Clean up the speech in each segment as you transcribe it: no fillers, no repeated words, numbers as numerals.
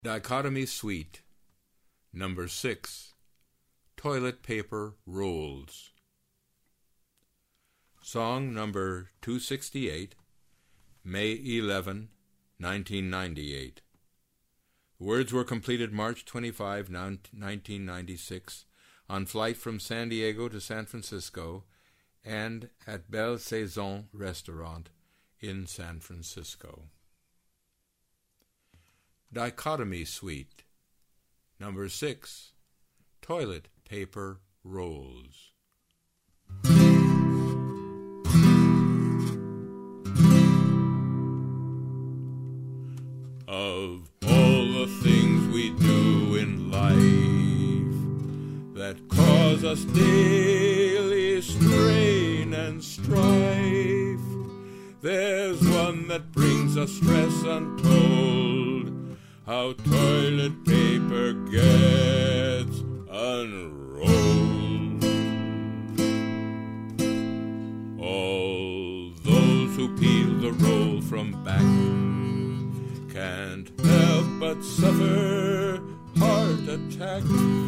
Dichotomy Suite, Number 6, Toilet Paper Rolls. Song number 268, May 11, 1998. The words were completed March 25, 1996, on flight from San Diego to San Francisco and at Belle Saison Restaurant in San Francisco. Dichotomy Suite, Number 6, Toilet Paper Rolls. Of all the things we do in life that cause us daily strain and strife, there's one that brings us stress untold, how toilet paper gets unrolled. All those who peel the roll from back can't help but suffer heart attack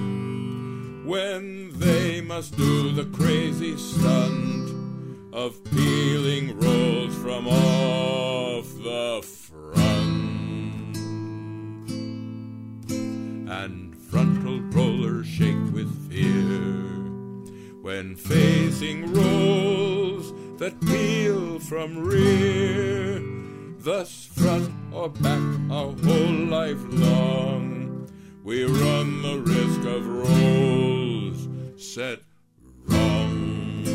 when they must do the crazy stunt of peeling rolls from off the front. And frontal rollers shake with fear when facing rolls that peel from rear. Thus, front or back, our whole life long, we run the risk of rolls set wrong.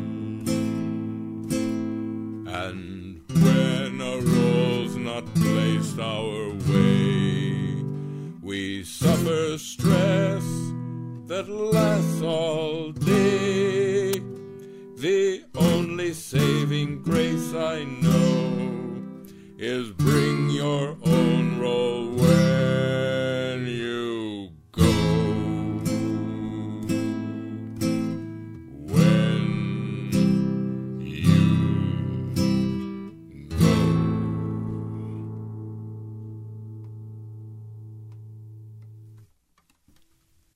And when a roll's not placed our way, we suffer stress that lasts all day. The only saving grace I know is bring your own roll when you go.